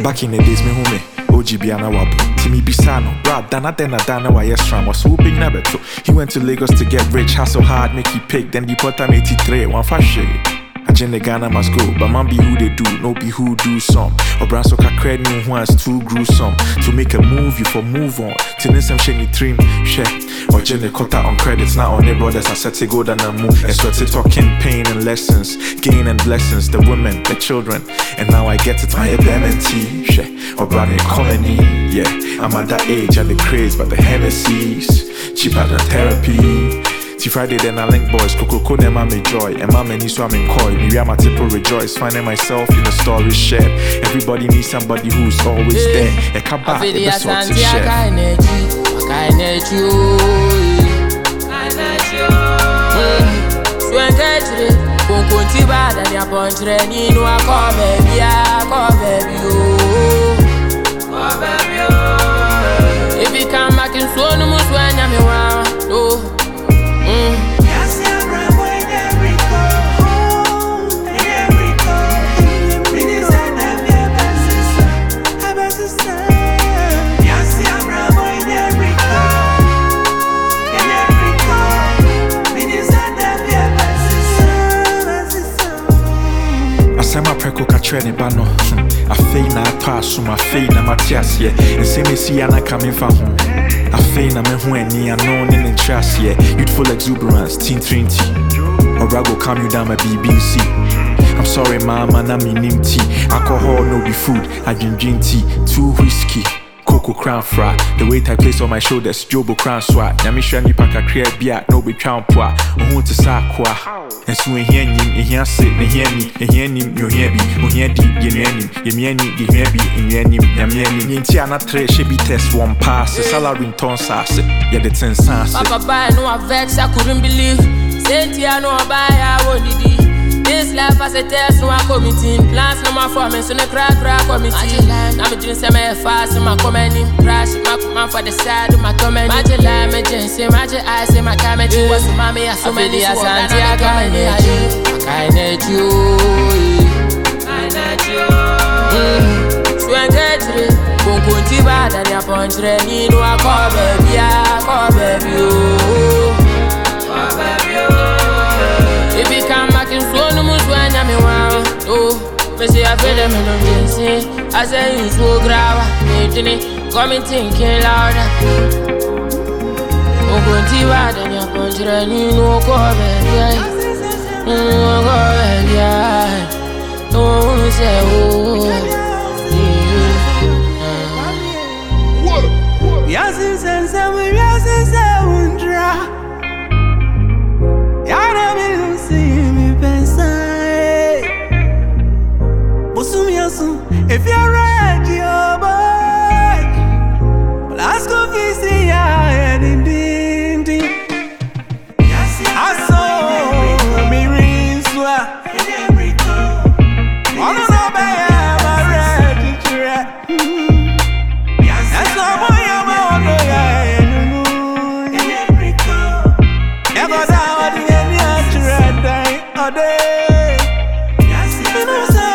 Back in the days, me home. Ojibiana wabu, Timmy Bisano, Brad, Dana, why yes, Ram was whooping Nabeto. He went to Lagos to get rich, hustle hard, make he pick, then deport him 83, one fashion. Agenda Ghana must go, but man be who they do, no be who do some. Or Branso cred new ones too gruesome. To make a move, you for move on. Till some shiny trim, share. Or Jenny cut out on credits, now on their brothers, I said to go down and move. And so to talking pain and lessons, gain and blessings, the women, the children. And now I get it, my MNT, share. Or brand colony, yeah. I'm at that age, and the craze, but the Hennessy's cheaper than therapy. Friday then I link boys, Coco Nema me joy, and mama needs to in coy. Maybe I'm a tipo rejoice, finding myself in the story shared. Everybody needs somebody who's always there. A kaba, a sort to share. If you come back in so no more when I'm around, Sama preko kachwene bano afei na ato my fei na matias ye nseme si ana coming from home afei na me ho ani ano ne interest ye youthful exuberance teen 20 Orago calm you down my BBC. I'm sorry mama na me nimti alcohol no be food I drink tea too whiskey Coco crown fry, the weight I place on my shoulders, Jobo crown swat. Yamisha nipa kakria bia, no be crown poa. Ohun to sakwa. And so in here, in here sit, in here ni, you hear me, you hear deep, you hear me, you hear me, in here ni, Yintia na tre, she be test one pass, the salary in ton sass, yeah, the 10 cents. Papa buy no vex, I couldn't believe. Sentia no buy, I won't need. This life as a test, no committing. Plans no more for me, so no crack committee. I'm doing some fast, my commenting. Crash, my for the side of my comment. Magic line, my jeans, magic eyes, my comedy. What's the mommy? I so many as I can't let you. So engage it. Kunti bad and your punch, Renny, no, I call baby, if you come back in slow, no more when I'm around. Oh, but see, I feel them in the dancing. I say, you so grab, come and thinking louder. Oh, go to bad and your punch, and you know, go baby. No, say, oh, yes, and some yes, and dry. If you're ready, oh boy, let's go visit ya and in ding. I saw me rings were all of the baby, ready to rap. That's all my mother, never down the end, to red day.